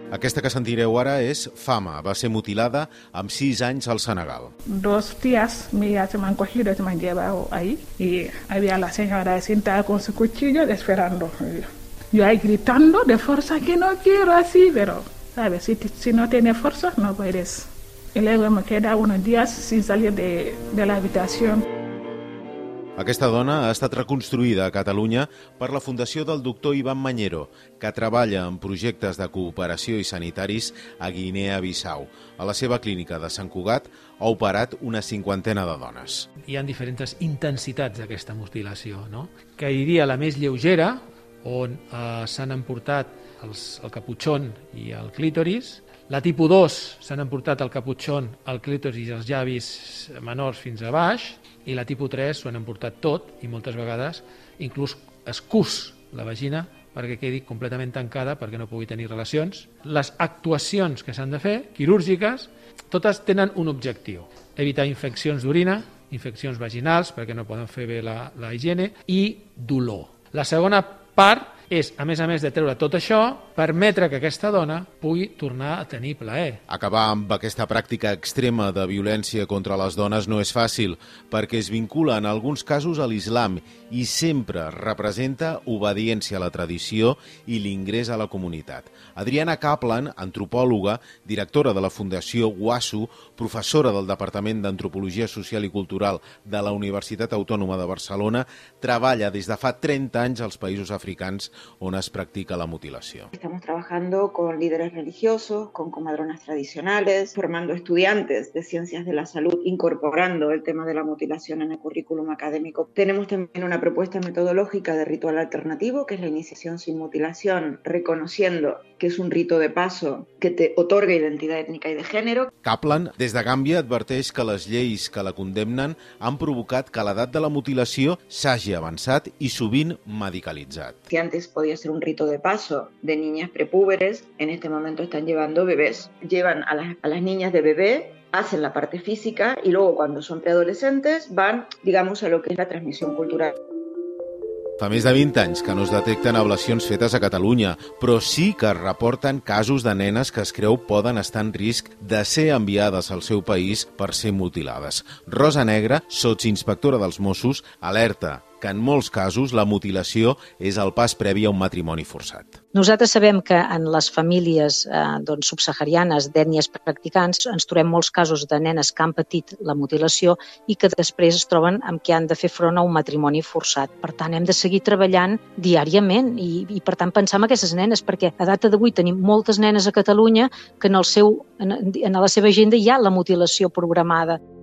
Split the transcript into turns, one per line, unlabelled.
Aquesta que sentireu ara és Fama. Va ser mutilada amb 6 anys al Senegal.
2 días ya se me han cogido, se me han llevado ahí y había la señora sentada con su cuchillo esperando. Yo ahí gritando de fuerza que no quiero así, pero ¿sabes? Si no tienes fuerza no puedes. Y luego me quedé unos días sin salir de la habitación.
Aquesta dona ha estat reconstruïda a Catalunya per la Fundació del doctor Ivan Mañero, que treballa en projectes de cooperació i sanitaris a Guinea-Bissau. A la seva clínica de Sant Cugat ha operat una 50ena de dones.
Hi ha diferents intensitats d'aquesta mutilació, no? Que diria la més lleugera, on s'han emportat el caputxon i el clítoris. La tipus 2 s'han emportat el caputxon, el clítoris i els llavis menors fins a baix, i la tipus 3 s'ho han emportat tot, i moltes vegades inclús es cus la vagina perquè quedi completament tancada perquè no pugui tenir relacions. Les actuacions que s'han de fer, quirúrgiques, totes tenen un objectiu: evitar infeccions d'orina, infeccions vaginals perquè no poden fer bé la higiene, i dolor. La segona part és, a més de treure tot això, permetre que aquesta dona pugui tornar a tenir plaer.
Acabar amb aquesta pràctica extrema de violència contra les dones no és fàcil, perquè es vincula en alguns casos a l'islam i sempre representa obediència a la tradició i l'ingrés a la comunitat. Adriana Kaplan, antropòloga, directora de la Fundació WASU, professora del Departament d'Antropologia Social i Cultural de la Universitat Autònoma de Barcelona, treballa des de fa 30 anys als països africans on es practica la mutilació.
Estamos trabajando con líderes religiosos, con comadronas tradicionales, formando estudiantes de ciencias de la salud, incorporando el tema de la mutilación en el currículum académico. Tenemos también una propuesta metodológica de ritual alternativo, que es la iniciación sin mutilación, reconociendo que es un rito de paso que te otorga identidad étnica y de género.
Kaplan, des de Gàmbia, adverteix que les lleis que la condemnen han provocat que l'edat de la mutilació s'hagi avançat i sovint medicalitzat.
Si antes podía ser un rito de paso de niñas prepúberes, en este momento están llevando bebés. Llevan a las niñas de bebé, hacen la parte física y luego cuando son preadolescentes van, digamos, a lo que es la transmisión cultural.
Fa més de 20 anys que no es detecten ablacions fetes a Catalunya, però sí que es reporten casos de nenes que es creu poden estar en risc de ser enviades al seu país per ser mutilades. Rosa Negra, sotsinspectora dels Mossos, alerta que en molts casos la mutilació és el pas previ a un matrimoni forçat.
Nosaltres sabem que en les famílies subsaharianes d'ètnies practicants ens trobem molts casos de nenes que han patit la mutilació i que després es troben amb que han de fer front a un matrimoni forçat. Per tant, hem de seguir treballant diàriament i per tant pensar en aquestes nenes, perquè a data d'avui tenim moltes nenes a Catalunya que en la seva agenda hi ha la mutilació programada.